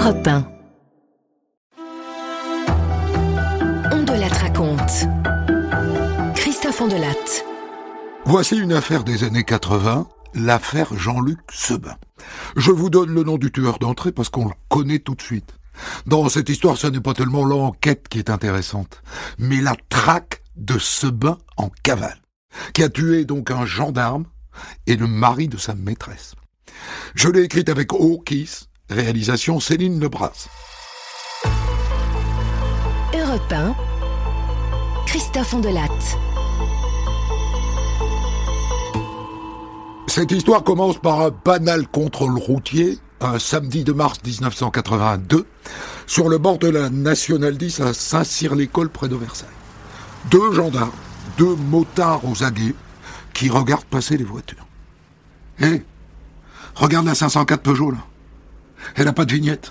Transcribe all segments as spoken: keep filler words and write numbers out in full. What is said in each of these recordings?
Europe un. On de la raconte. Christophe Ondelat. Voici une affaire des années quatre-vingts, l'affaire Jean-Luc Sebin. Je vous donne le nom du tueur d'entrée parce qu'on le connaît tout de suite. Dans cette histoire, ce n'est pas tellement l'enquête qui est intéressante, mais la traque de Sebin en cavale, qui a tué donc un gendarme et le mari de sa maîtresse. Je l'ai écrite avec O'Keefe, réalisation Céline Lebras. Europe un, Christophe Ondelat. Cette histoire commence par un banal contrôle routier, un samedi de mars dix-neuf cent quatre-vingt-deux, sur le bord de la Nationale dix à Saint-Cyr-l'École près de Versailles. Deux gendarmes, deux motards aux aguets, qui regardent passer les voitures. Hé, hey, regarde la cinq cent quatre Peugeot, là. Elle n'a pas de vignette.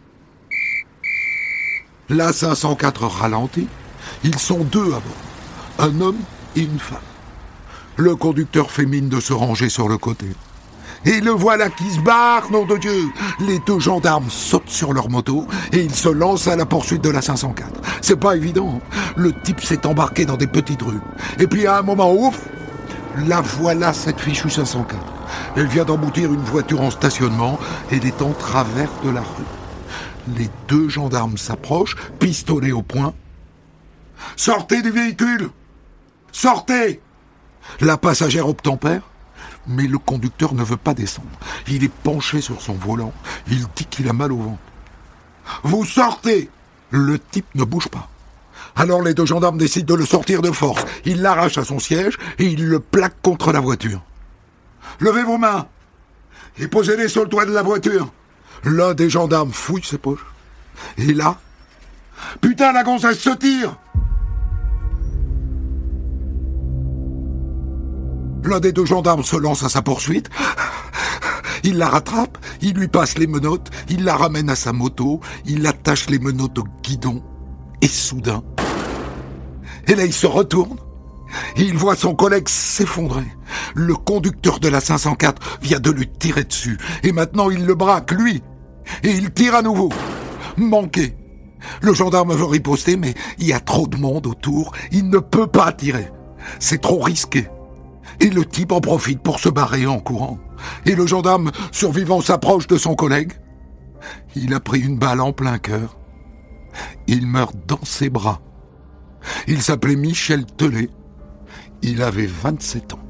La cinq cent quatre ralentit. Ils sont deux à bord, un homme et une femme. Le conducteur fait mine de se ranger sur le côté. Et le voilà qui se barre, nom de Dieu. Les deux gendarmes sautent sur leur moto et ils se lancent à la poursuite de la cinq cent quatre. C'est pas évident. Le type s'est embarqué dans des petites rues. Et puis à un moment, ouf, la voilà cette fichue cinq cent quatre. Elle vient d'emboutir une voiture en stationnement et elle est en travers de la rue. Les deux gendarmes s'approchent, pistolet au poing. « Sortez du véhicule ! Sortez !» La passagère obtempère, mais le conducteur ne veut pas descendre. Il est penché sur son volant. Il dit qu'il a mal au ventre. « Vous sortez !» Le type ne bouge pas. Alors les deux gendarmes décident de le sortir de force. Ils l'arrachent à son siège et ils le plaquent contre la voiture. « Levez vos mains et posez-les sur le toit de la voiture. » L'un des gendarmes fouille ses poches. Et là, putain, la gonzesse se tire. L'un des deux gendarmes se lance à sa poursuite. Il la rattrape, il lui passe les menottes, il la ramène à sa moto, il attache les menottes au guidon. Et soudain, et là il se retourne, et il voit son collègue s'effondrer. Le conducteur de la cinq cent quatre vient de lui tirer dessus, et maintenant il le braque, lui, et il tire à nouveau. Manqué. Le gendarme veut riposter, mais il y a trop de monde autour, il ne peut pas tirer. C'est trop risqué. Et le type en profite pour se barrer en courant. Et le gendarme survivant s'approche de son collègue. Il a pris une balle en plein cœur. Il meurt dans ses bras. Il s'appelait Michel Tellet. Il avait vingt-sept ans.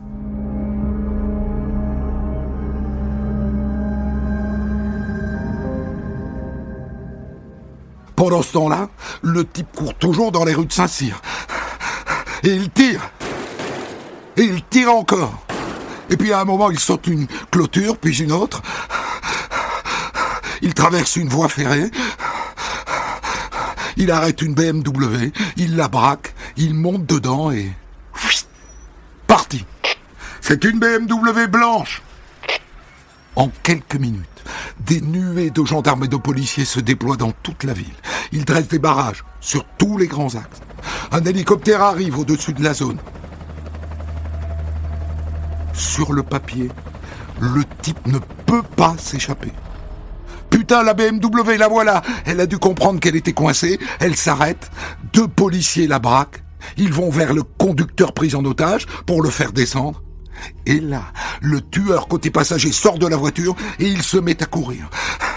Pendant ce temps-là, le type court toujours dans les rues de Saint-Cyr. Et il tire. Et il tire encore. Et puis à un moment, il saute une clôture, puis une autre. Il traverse une voie ferrée. Il arrête une B M W. Il la braque. Il monte dedans et... parti. C'est une B M W blanche. En quelques minutes, des nuées de gendarmes et de policiers se déploient dans toute la ville. Ils dressent des barrages sur tous les grands axes. Un hélicoptère arrive au-dessus de la zone. Sur le papier, le type ne peut pas s'échapper. Putain, la B M W, la voilà. Elle a dû comprendre qu'elle était coincée. Elle s'arrête. Deux policiers la braquent. Ils vont vers le conducteur pris en otage pour le faire descendre. Et là, le tueur côté passager sort de la voiture et il se met à courir.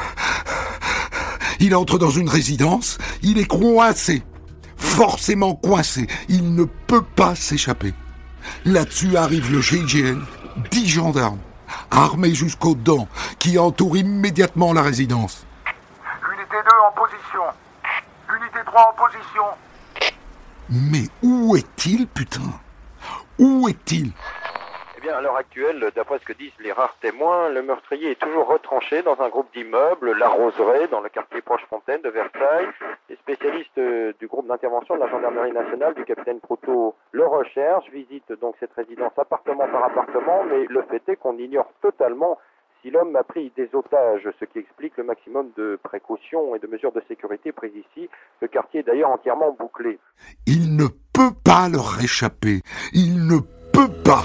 Il entre dans une résidence. Il est coincé. Forcément coincé. Il ne peut pas s'échapper. Là-dessus arrive le G I G N, dix gendarmes, armés jusqu'aux dents, qui entourent immédiatement la résidence. Unité deux en position. Unité trois en position. Mais où est-il, putain ? Où est-il ? Eh bien, à l'heure actuelle, d'après ce que disent les rares témoins, le meurtrier est toujours retranché dans un groupe d'immeubles, La Roseraie, dans le quartier Proche-Fontaine de Versailles. Les spécialistes du groupe d'intervention de la gendarmerie nationale, du capitaine Proutot, le recherchent, visitent donc cette résidence appartement par appartement, mais le fait est qu'on ignore totalement si l'homme a pris des otages, ce qui explique le maximum de précautions et de mesures de sécurité prises ici. Le quartier est d'ailleurs entièrement bouclé. Il ne peut pas leur échapper. Il ne peut pas.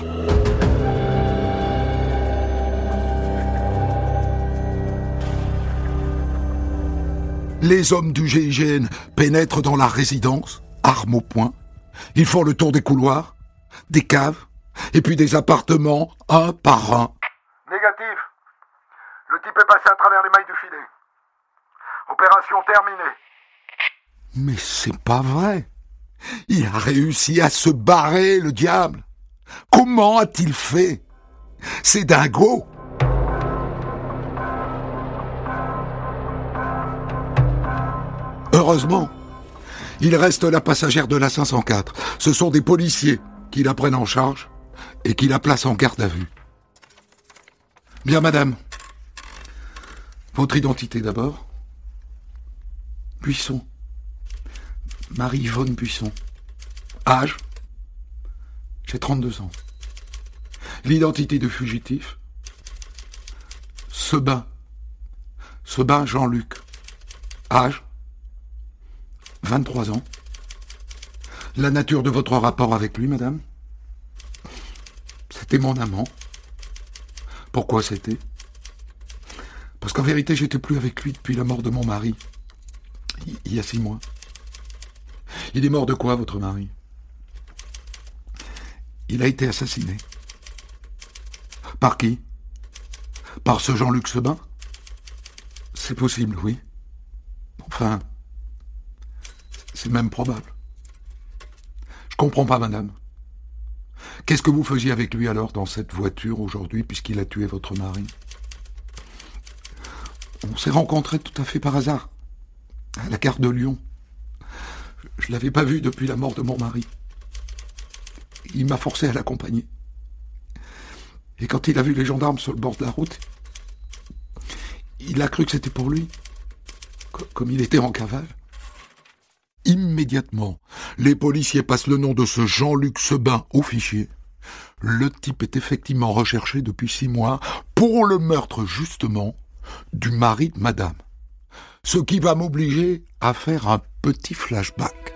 Les hommes du G I G N pénètrent dans la résidence, armes au poing. Ils font le tour des couloirs, des caves, et puis des appartements, un par un. Négatif. Le type est passé à travers les mailles du filet. Opération terminée. Mais c'est pas vrai. Il a réussi à se barrer, le diable. Comment a-t-il fait? C'est dingo. Heureusement, il reste la passagère de la cinq cent quatre. Ce sont des policiers qui la prennent en charge et qui la placent en garde à vue. Bien, madame. Votre identité d'abord. Buisson. Marie-Yvonne Buisson. Âge. J'ai trente-deux ans. L'identité de fugitif. Sebin. Sebin Jean-Luc. Âge. vingt-trois ans. La nature de votre rapport avec lui, madame? C'était mon amant. Pourquoi c'était? Parce qu'en vérité, j'étais plus avec lui depuis la mort de mon mari. Il y a six mois. Il est mort de quoi, votre mari? Il a été assassiné. Par qui? Par ce Jean-Luc Sebin? C'est possible, oui. Enfin, c'est même probable. Je comprends pas, madame. Qu'est-ce que vous faisiez avec lui alors dans cette voiture aujourd'hui, puisqu'il a tué votre mari? On s'est rencontrés tout à fait par hasard, à la gare de Lyon. Je l'avais pas vu depuis la mort de mon mari. Il m'a forcé à l'accompagner. Et quand il a vu les gendarmes sur le bord de la route, il a cru que c'était pour lui, comme il était en cavale. Immédiatement, les policiers passent le nom de ce Jean-Luc Sebin au fichier. Le type est effectivement recherché depuis six mois pour le meurtre, justement, du mari de madame. Ce qui va m'obliger à faire un petit flashback.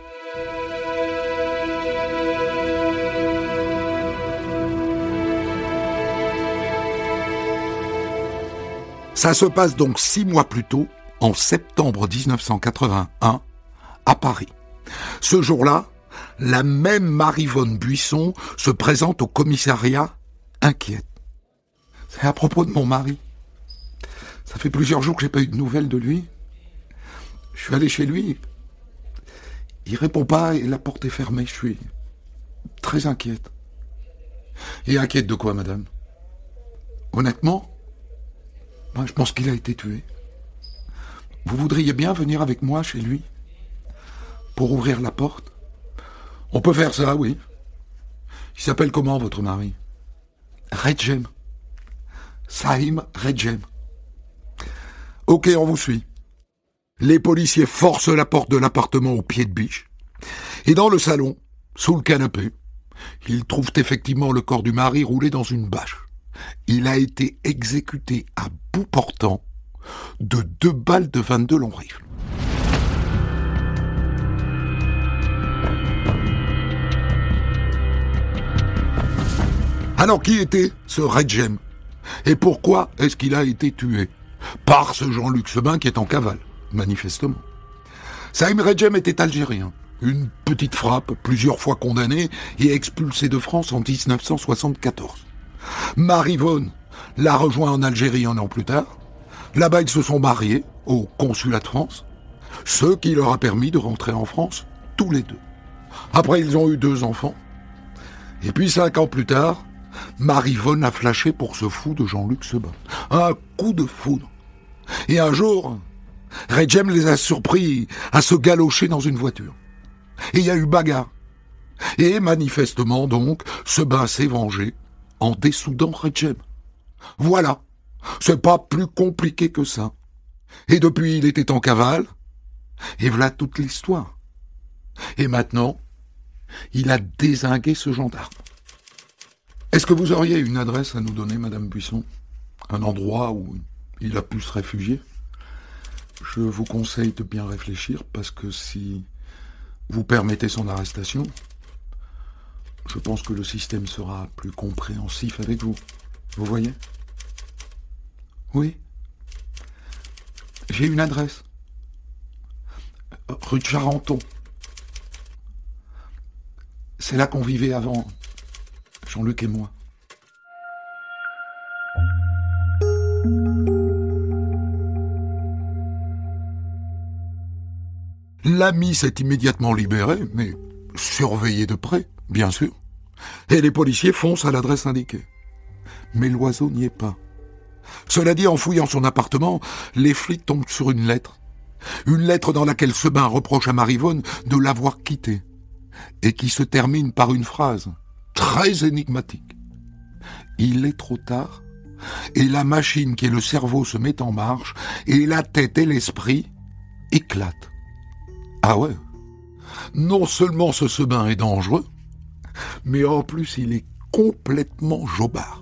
Ça se passe donc six mois plus tôt, en septembre dix-neuf cent quatre-vingt-un, à Paris. Ce jour-là, la même Marie-Yvonne Buisson se présente au commissariat, inquiète. C'est à propos de mon mari. Ça fait plusieurs jours que j'ai pas eu de nouvelles de lui. Je suis allé chez lui. Il répond pas et la porte est fermée. Je suis très inquiète. Et inquiète de quoi, madame? Honnêtement, moi, je pense qu'il a été tué. Vous voudriez bien venir avec moi chez lui pour ouvrir la porte? On peut faire ça, oui. Il s'appelle comment, votre mari? Redjem. Saïm Redjem. Ok, on vous suit. Les policiers forcent la porte de l'appartement au pied de biche. Et dans le salon, sous le canapé, ils trouvent effectivement le corps du mari roulé dans une bâche. Il a été exécuté à bout portant de deux balles de vingt-deux long rifle. Alors qui était ce Redjem? Et pourquoi est-ce qu'il a été tué? Par ce Jean-Luc Sebin qui est en cavale, manifestement. Saïm Redjem était algérien. Une petite frappe, plusieurs fois condamné et expulsé de France en dix-neuf cent soixante-quatorze. Marie-Yvonne l'a rejoint en Algérie un an plus tard. Là-bas, ils se sont mariés au consulat de France, ce qui leur a permis de rentrer en France tous les deux. Après, ils ont eu deux enfants. Et puis, cinq ans plus tard, Marie-Yvonne a flashé pour ce fou de Jean-Luc Sebin. Un coup de foudre. Et un jour, Redjem les a surpris à se galocher dans une voiture. Et il y a eu bagarre. Et manifestement, donc, Sebin s'est vengé en dessoudant Redjem. Voilà. C'est pas plus compliqué que ça. Et depuis, il était en cavale. Et voilà toute l'histoire. Et maintenant, il a dézingué ce gendarme. Est-ce que vous auriez une adresse à nous donner, Madame Buisson? Un endroit où il a pu se réfugier? Je vous conseille de bien réfléchir, parce que si vous permettez son arrestation, je pense que le système sera plus compréhensif avec vous. Vous voyez? Oui. J'ai une adresse. rue de Charenton. C'est là qu'on vivait avant, Jean-Luc et moi. L'ami s'est immédiatement libéré, mais surveillé de près, bien sûr. Et les policiers foncent à l'adresse indiquée. Mais l'oiseau n'y est pas. Cela dit, en fouillant son appartement, les flics tombent sur une lettre. Une lettre dans laquelle Sebin reproche à Marivonne de l'avoir quitté. Et qui se termine par une phrase très énigmatique. Il est trop tard, et la machine qui est le cerveau se met en marche, et la tête et l'esprit éclatent. Ah ouais. Non seulement ce Sebin est dangereux, mais en plus il est complètement jobard.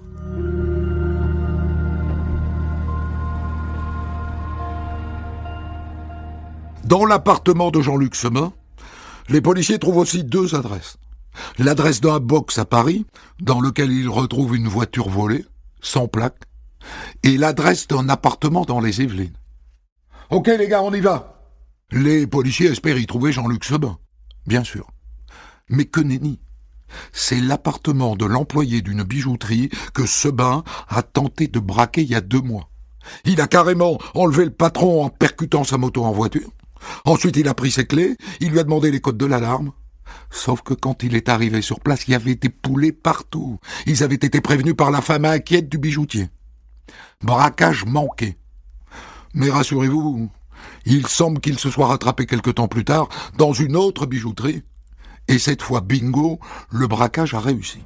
Dans l'appartement de Jean-Luc Sebin, les policiers trouvent aussi deux adresses. L'adresse d'un box à Paris, dans lequel ils retrouvent une voiture volée, sans plaque, et l'adresse d'un appartement dans les Yvelines. Ok les gars, on y va. Les policiers espèrent y trouver Jean-Luc Sebin, bien sûr. Mais que nenni. C'est l'appartement de l'employé d'une bijouterie que Sebin a tenté de braquer il y a deux mois. Il a carrément enlevé le patron en percutant sa moto en voiture. Ensuite, il a pris ses clés, il lui a demandé les codes de l'alarme. Sauf que quand il est arrivé sur place, il y avait des poulets partout. Ils avaient été prévenus par la femme inquiète du bijoutier. Braquage manqué. Mais rassurez-vous, il semble qu'il se soit rattrapé quelque temps plus tard dans une autre bijouterie. Et cette fois, bingo, le braquage a réussi.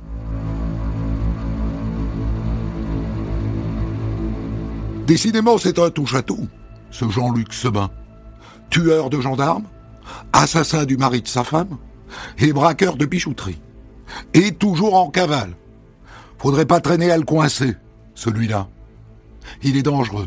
Décidément, c'est un touche-à-tout, ce Jean-Luc Sebin. Tueur de gendarmes, assassin du mari de sa femme, et braqueur de bijouterie. Et toujours en cavale. Faudrait pas traîner à le coincer, celui-là. Il est dangereux.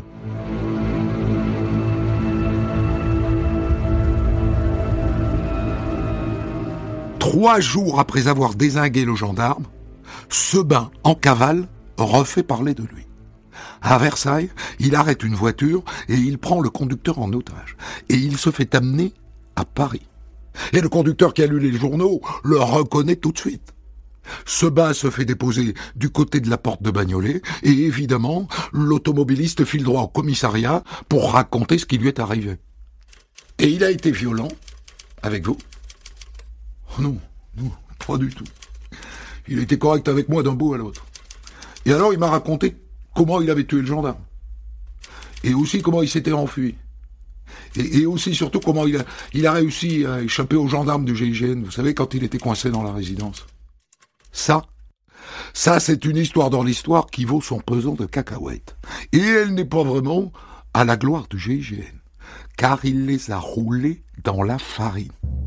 Trois jours après avoir dézingué le gendarme, Sebin, en cavale, refait parler de lui. À Versailles, il arrête une voiture et il prend le conducteur en otage. Et il se fait amener à Paris. Et le conducteur qui a lu les journaux le reconnaît tout de suite. Sebin se fait déposer du côté de la porte de Bagnolet et évidemment, l'automobiliste file droit au commissariat pour raconter ce qui lui est arrivé. Et il a été violent avec vous ? Oh non, non, pas du tout. Il a été correct avec moi d'un bout à l'autre. Et alors il m'a raconté comment il avait tué le gendarme. Et aussi comment il s'était enfui. Et, et aussi surtout comment il a, il a réussi à échapper aux gendarmes du G I G N, vous savez, quand il était coincé dans la résidence. Ça, ça c'est une histoire dans l'histoire qui vaut son pesant de cacahuètes. Et elle n'est pas vraiment à la gloire du G I G N, car il les a roulés dans la farine.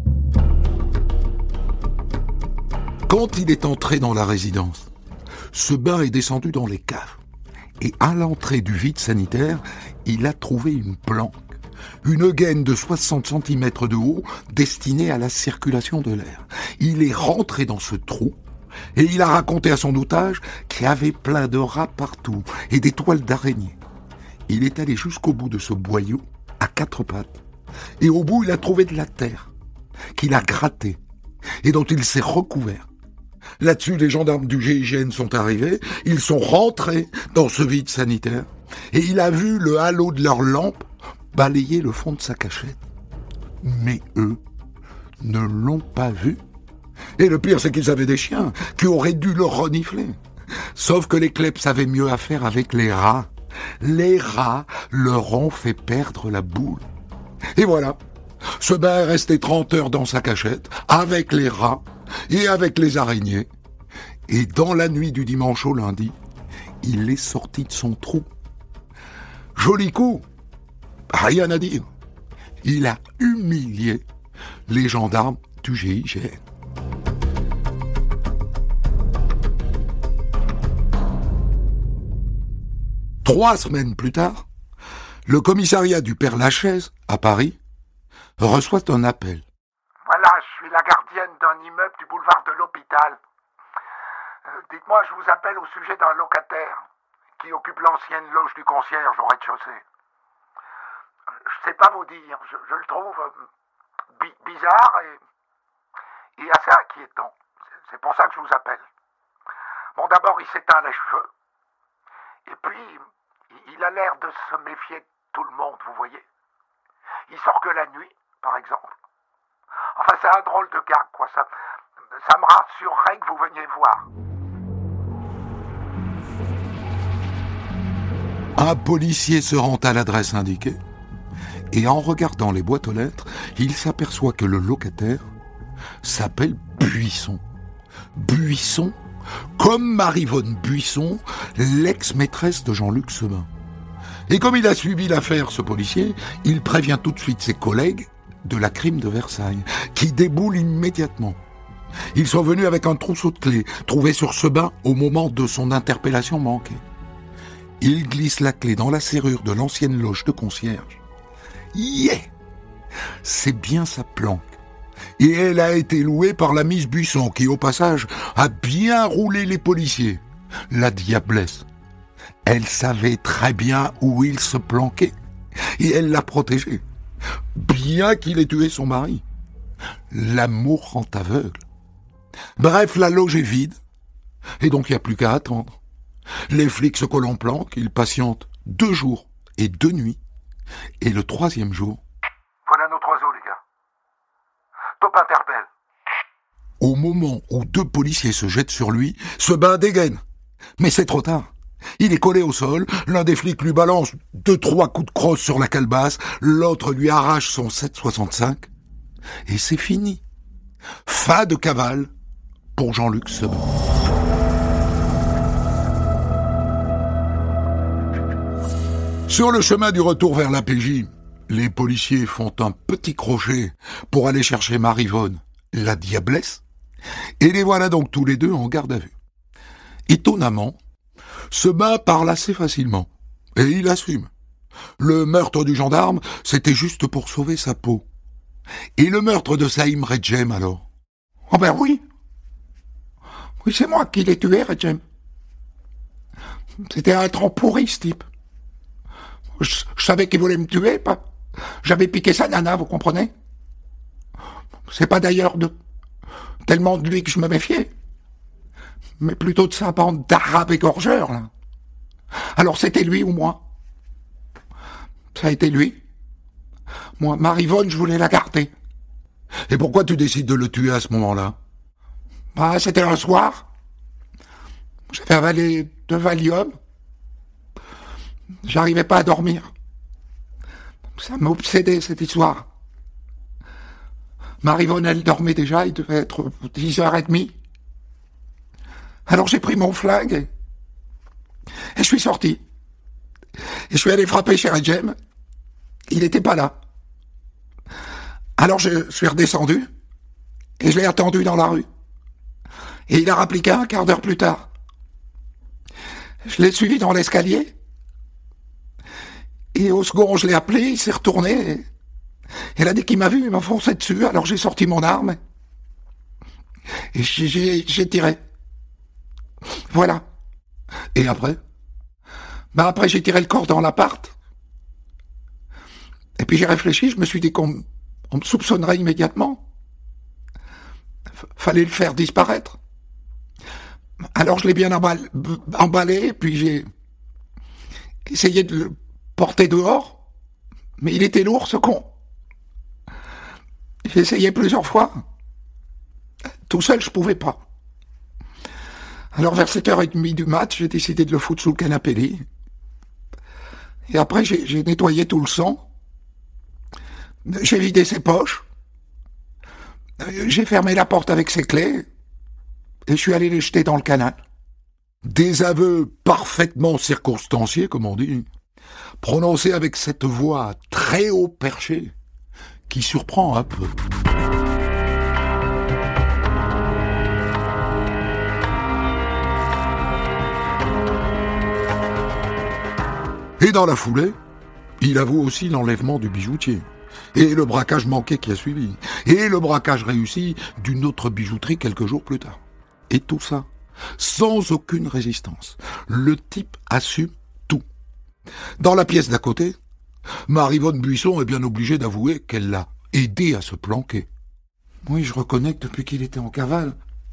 Quand il est entré dans la résidence, Sebin est descendu dans les caves. Et à l'entrée du vide sanitaire, il a trouvé une planque, une gaine de soixante centimètres de haut destinée à la circulation de l'air. Il est rentré dans ce trou et il a raconté à son otage qu'il y avait plein de rats partout et des toiles d'araignées. Il est allé jusqu'au bout de ce boyau, à quatre pattes, et au bout il a trouvé de la terre, qu'il a grattée et dont il s'est recouvert. Là-dessus, les gendarmes du G I G N sont arrivés, ils sont rentrés dans ce vide sanitaire, et il a vu le halo de leur lampe balayer le fond de sa cachette. Mais eux ne l'ont pas vu. Et le pire, c'est qu'ils avaient des chiens qui auraient dû le renifler. Sauf que les kleps avaient mieux à faire avec les rats. Les rats leur ont fait perdre la boule. Et voilà, Sebin est resté trente heures dans sa cachette, avec les rats, et avec les araignées. Et dans la nuit du dimanche au lundi, il est sorti de son trou. Joli coup, rien à dire. Il a humilié les gendarmes du G I G N. Trois semaines plus tard, le commissariat du Père Lachaise, à Paris, reçoit un appel. Voilà, je suis la gardienne d'un immeuble du boulevard de l'Hôpital. Euh, dites-moi, je vous appelle au sujet d'un locataire qui occupe l'ancienne loge du concierge au rez-de-chaussée. Je sais pas vous dire, je, je le trouve euh, bi- bizarre et, et assez inquiétant. C'est, c'est pour ça que je vous appelle. Bon, d'abord, il s'éteint les cheveux. Et puis, il a l'air de se méfier de tout le monde, vous voyez. Il sort que la nuit, par exemple. Enfin, c'est un drôle de gars, quoi. Ça, ça me rassurerait que vous veniez voir. Un policier se rend à l'adresse indiquée et en regardant les boîtes aux lettres, il s'aperçoit que le locataire s'appelle Buisson. Buisson, comme Maryvonne Buisson, l'ex-maîtresse de Jean-Luc Sebin. Et comme il a suivi l'affaire, ce policier, il prévient tout de suite ses collègues de la crime de Versailles, qui déboule immédiatement. Ils sont venus avec un trousseau de clés, trouvé sur Sebin au moment de son interpellation manquée. Il glisse la clé dans la serrure de l'ancienne loge de concierge. Yeah! C'est bien sa planque. Et elle a été louée par la Miss Buisson, qui, au passage, a bien roulé les policiers. La diablesse. Elle savait très bien où il se planquait. Et elle l'a protégé. Bien qu'il ait tué son mari. L'amour rend aveugle. Bref, la loge est vide. Et donc, il n'y a plus qu'à attendre. Les flics se collent en planque, ils patientent deux jours et deux nuits. Et le troisième jour... Voilà notre oiseau, les gars. Top interpelle. Au moment où deux policiers se jettent sur lui, Sebin dégaine. Mais c'est trop tard. Il est collé au sol, l'un des flics lui balance deux, trois coups de crosse sur la calebasse, l'autre lui arrache son sept soixante-cinq. Et c'est fini. Fin de cavale pour Jean-Luc Sebin. Sur le chemin du retour vers l'A P J, les policiers font un petit crochet pour aller chercher Maryvonne, la diablesse, et les voilà donc tous les deux en garde à vue. Étonnamment, Sebin parle assez facilement, et il assume. Le meurtre du gendarme, c'était juste pour sauver sa peau. Et le meurtre de Saïm Redjem, alors? Oh ben oui. Oui, c'est moi qui l'ai tué, Redjem. C'était un tronc pourri, ce type. Je, je savais qu'il voulait me tuer, pas. J'avais piqué sa nana, vous comprenez? C'est pas d'ailleurs de tellement de lui que je me méfiais, mais plutôt de sa bande d'arabes égorgeurs, là. Alors c'était lui ou moi? Ça a été lui. Moi, Maryvonne, je voulais la garder. Et pourquoi tu décides de le tuer à ce moment-là? Bah, c'était un soir. J'avais avalé deux Valium. J'arrivais pas à dormir. Ça m'obsédait, cette histoire. Maryvonne, elle dormait déjà, il devait être dix heures trente. Alors j'ai pris mon flingue et, et je suis sorti. Et je suis allé frapper chez Redjem. Il n'était pas là. Alors je suis redescendu et je l'ai attendu dans la rue. Et il a rappliqué un quart d'heure plus tard. Je l'ai suivi dans l'escalier. Et au second, je l'ai appelé, il s'est retourné. Et elle a dit qu'il m'a vu, il m'a foncé dessus. Alors j'ai sorti mon arme. Et j'ai, j'ai, j'ai tiré. Voilà. Et après? Ben après, j'ai tiré le corps dans l'appart. Et puis j'ai réfléchi, je me suis dit qu'on on me soupçonnerait immédiatement. F- fallait le faire disparaître. Alors je l'ai bien emballé, emballé, puis j'ai essayé de le porter dehors, mais il était lourd, ce con. J'ai essayé plusieurs fois. Tout seul, je pouvais pas. Alors vers sept heures trente du mat, j'ai décidé de le foutre sous le canapé lit. Et après, j'ai, j'ai nettoyé tout le sang. J'ai vidé ses poches. J'ai fermé la porte avec ses clés. Et je suis allé les jeter dans le canal. Des aveux parfaitement circonstanciés, comme on dit, prononcés avec cette voix très haut perchée, qui surprend un peu. Et dans la foulée, il avoue aussi l'enlèvement du bijoutier, et le braquage manqué qui a suivi, et le braquage réussi d'une autre bijouterie quelques jours plus tard. Et tout ça, sans aucune résistance. Le type assume tout. Dans la pièce d'à côté, Maryvonne Buisson est bien obligée d'avouer qu'elle l'a aidé à se planquer. Oui, je reconnais que depuis qu'il était en cavale,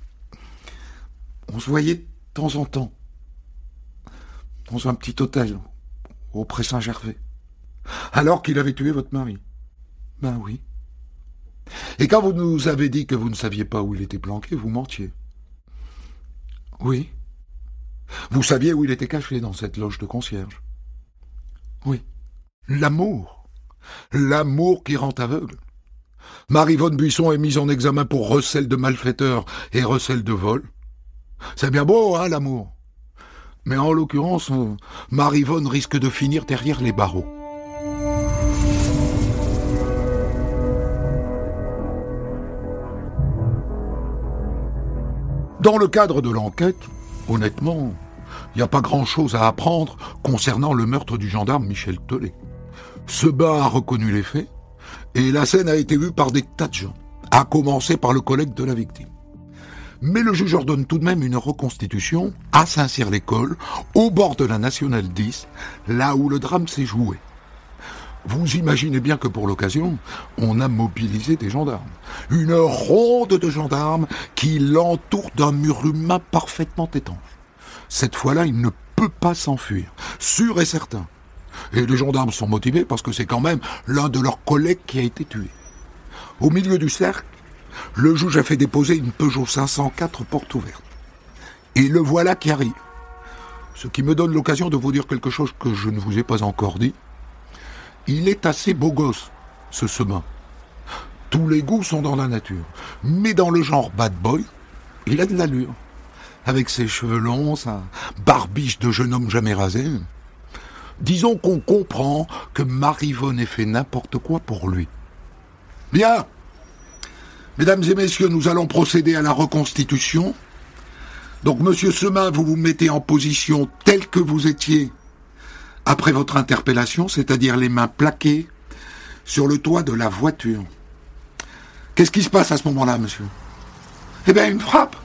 on se voyait de temps en temps, dans un petit hôtel, au Pré Saint-Gervais. Alors qu'il avait tué votre mari? Ben oui. Et quand vous nous avez dit que vous ne saviez pas où il était planqué, vous mentiez? Oui. Vous saviez où il était caché dans cette loge de concierge? Oui. L'amour. L'amour qui rend aveugle. Marie-Vonne Buisson est mise en examen pour recel de malfaiteur et recel de vol. C'est bien beau, hein, l'amour. Mais en l'occurrence, euh, Marie-Vonne risque de finir derrière les barreaux. Dans le cadre de l'enquête, honnêtement, il n'y a pas grand-chose à apprendre concernant le meurtre du gendarme Michel Thollet. Sebain a reconnu les faits, et la scène a été vue par des tas de gens, à commencer par le collègue de la victime. Mais le juge ordonne tout de même une reconstitution à Saint-Cyr-l'École, au bord de la Nationale dix, là où le drame s'est joué. Vous imaginez bien que pour l'occasion, on a mobilisé des gendarmes. Une ronde de gendarmes qui l'entourent d'un mur humain parfaitement étanche. Cette fois-là, il ne peut pas s'enfuir, sûr et certain. Et les gendarmes sont motivés parce que c'est quand même l'un de leurs collègues qui a été tué. Au milieu du cercle, le juge a fait déposer une Peugeot cinq cent quatre porte ouverte. Et le voilà qui arrive. Ce qui me donne l'occasion de vous dire quelque chose que je ne vous ai pas encore dit. Il est assez beau gosse, ce Sebain. Tous les goûts sont dans la nature. Mais dans le genre bad boy, il a de l'allure. Avec ses cheveux longs, sa barbiche de jeune homme jamais rasé. Disons qu'on comprend que Marie-Vonne ait fait n'importe quoi pour lui. Bien. Mesdames et messieurs, nous allons procéder à la reconstitution. Donc, monsieur Sebain, vous vous mettez en position telle que vous étiez après votre interpellation, c'est-à-dire les mains plaquées sur le toit de la voiture. Qu'est-ce qui se passe à ce moment-là, monsieur? Eh bien, il me frappe.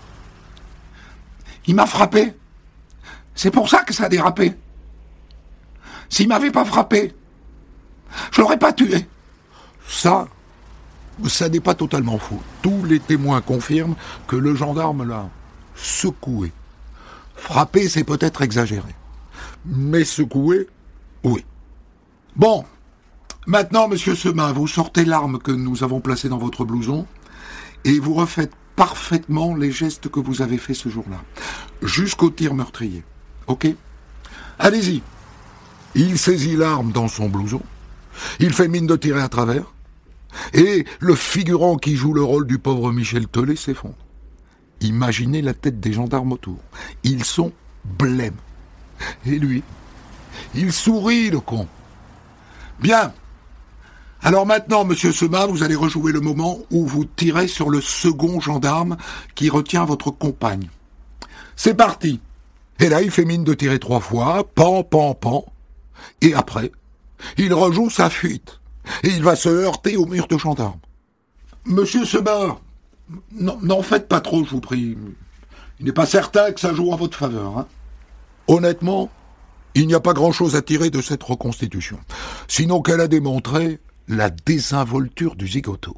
Il m'a frappé. C'est pour ça que ça a dérapé. S'il m'avait pas frappé, je l'aurais pas tué. Ça, ça n'est pas totalement faux. Tous les témoins confirment que le gendarme l'a secoué. Frapper, c'est peut-être exagéré. Mais secoué, oui. Bon, maintenant, monsieur Sebain, vous sortez l'arme que nous avons placée dans votre blouson et vous refaites parfaitement les gestes que vous avez faits ce jour-là, jusqu'au tir meurtrier. Ok? Allez-y. Il saisit l'arme dans son blouson, il fait mine de tirer à travers, et le figurant qui joue le rôle du pauvre Michel Thollet s'effondre. Imaginez la tête des gendarmes autour. Ils sont blêmes. Et lui, il sourit, le con. Bien. Alors maintenant, monsieur Sebain, vous allez rejouer le moment où vous tirez sur le second gendarme qui retient votre compagne. C'est parti. Et là, il fait mine de tirer trois fois, pan, pan, pan. Et après, il rejoue sa fuite. Et il va se heurter au mur de gendarme. Monsieur Sebain, n'en faites pas trop, je vous prie. Il n'est pas certain que ça joue en votre faveur, hein. Honnêtement, il n'y a pas grand-chose à tirer de cette reconstitution. Sinon qu'elle a démontré la désinvolture du zigoto.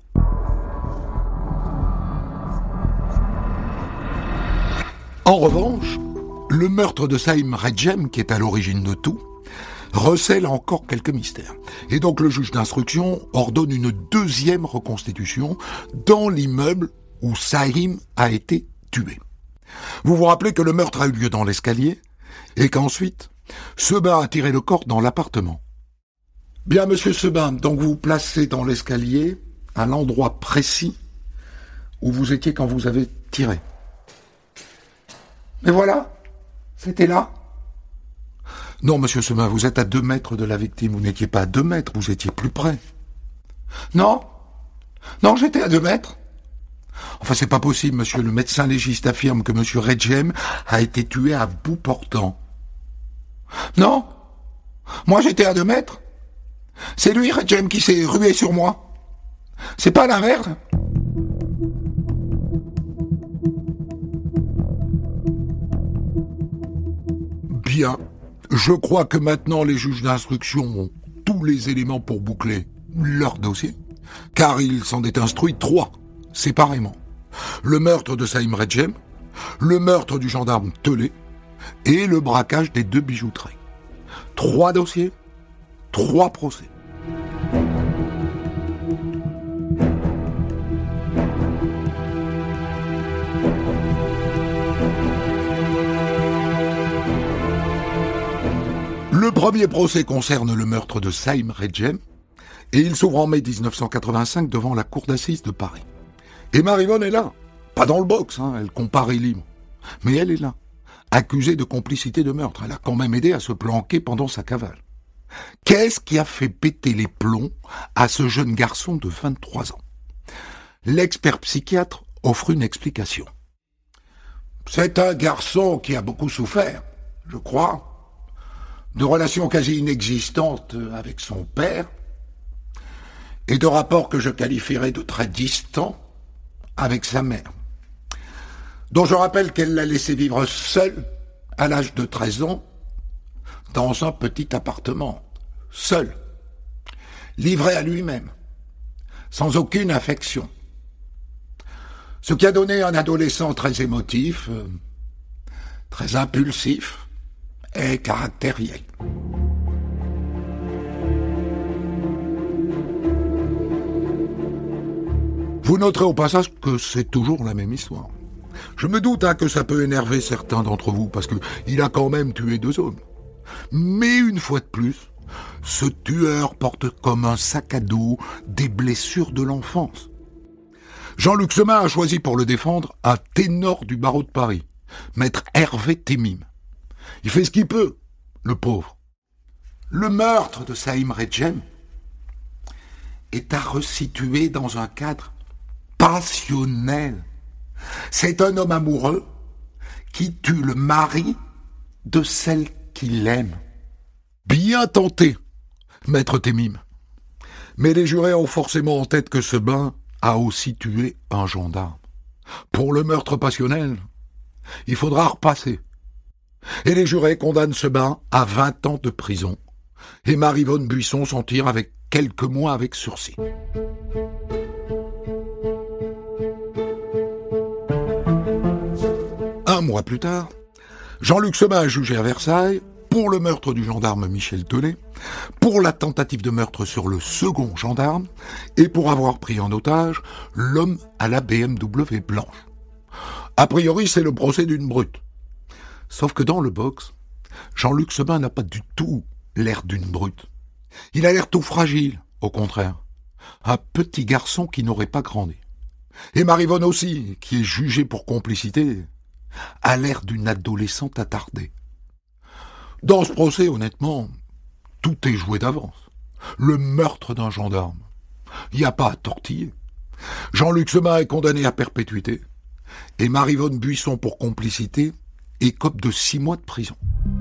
En revanche, le meurtre de Saïm Redjem, qui est à l'origine de tout, recèle encore quelques mystères. Et donc le juge d'instruction ordonne une deuxième reconstitution dans l'immeuble où Saïm a été tué. Vous vous rappelez que le meurtre a eu lieu dans l'escalier et qu'ensuite, Sebain a tiré le corps dans l'appartement. Bien, monsieur Sebain, donc vous vous placez dans l'escalier à l'endroit précis où vous étiez quand vous avez tiré. Mais voilà, c'était là. Non, monsieur Sebain, vous êtes à deux mètres de la victime. Vous n'étiez pas à deux mètres, vous étiez plus près. Non, non, j'étais à deux mètres. Enfin, c'est pas possible, monsieur. Le médecin légiste affirme que monsieur Redjem a été tué à bout portant. Non, moi j'étais à deux mètres. C'est lui, Redjem, qui s'est rué sur moi. C'est pas l'inverse. Bien. Je crois que maintenant les juges d'instruction ont tous les éléments pour boucler leur dossier. car il s'en est instruit trois, séparément. Le meurtre de Saïm Redjem, le meurtre du gendarme Tellet et le braquage des deux bijouteries. Trois dossiers, trois procès. Le premier procès concerne le meurtre de Saïm Redjem et il s'ouvre en mai dix-neuf cent quatre-vingt-cinq devant la cour d'assises de Paris. Et Maryvonne est là, pas dans le box, hein, elle comparaît libre, mais elle est là, accusée de complicité de meurtre. Elle a quand même aidé à se planquer pendant sa cavale. Qu'est-ce qui a fait péter les plombs à ce jeune garçon de vingt-trois ans? L'expert psychiatre offre une explication. C'est un garçon qui a beaucoup souffert, je crois, de relations quasi inexistantes avec son père et de rapports que je qualifierais de très distants avec sa mère, dont je rappelle qu'elle l'a laissé vivre seule à l'âge de treize ans dans un petit appartement, seul, livré à lui-même, sans aucune affection. Ce qui a donné un adolescent très émotif, euh, très impulsif et caractériel. Vous noterez au passage que c'est toujours la même histoire. Je me doute hein, que ça peut énerver certains d'entre vous, parce que il a quand même tué deux hommes. Mais une fois de plus, ce tueur porte comme un sac à dos des blessures de l'enfance. Jean-Luc Semin a choisi pour le défendre un ténor du barreau de Paris, maître Hervé Temim. Il fait ce qu'il peut, le pauvre. Le meurtre de Saïm Redjem est à resituer dans un cadre passionnel. C'est un homme amoureux qui tue le mari de celle qu'il aime. Bien tenté, maître Temim. Mais les jurés ont forcément en tête que ce bain a aussi tué un gendarme. Pour le meurtre passionnel, il faudra repasser. Et les jurés condamnent ce bain à vingt ans de prison. Et Maryvonne Buisson s'en tire avec quelques mois avec sursis. Un mois plus tard, Jean-Luc Semin est jugé à Versailles pour le meurtre du gendarme Michel Tellet, pour la tentative de meurtre sur le second gendarme et pour avoir pris en otage l'homme à la B M W blanche. A priori, c'est le procès d'une brute. Sauf que dans le box, Jean-Luc Semin n'a pas du tout l'air d'une brute. Il a l'air tout fragile, au contraire. Un petit garçon qui n'aurait pas grandi. Et Maryvonne aussi, qui est jugée pour complicité, a l'air d'une adolescente attardée. Dans ce procès, honnêtement, tout est joué d'avance. Le meurtre d'un gendarme. Il n'y a pas à tortiller. Jean-Luc Semin est condamné à perpétuité. Et Maryvonne Buisson, pour complicité, écope de six mois de prison.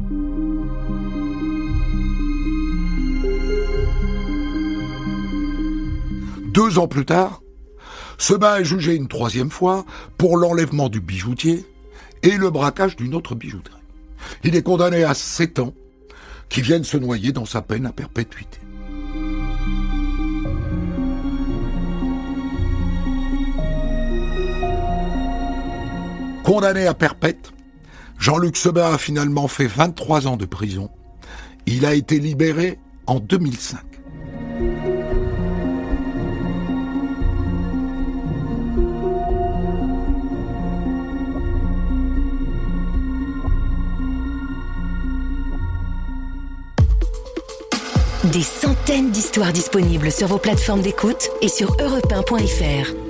Deux ans plus tard, Semin est jugé une troisième fois pour l'enlèvement du bijoutier et le braquage d'une autre bijouterie. Il est condamné à sept ans, qui viennent se noyer dans sa peine à perpétuité. Condamné à perpète, Jean-Luc Semin a finalement fait vingt-trois ans de prison. Il a été libéré en deux mille cinq. Des centaines d'histoires disponibles sur vos plateformes d'écoute et sur europe un point f r.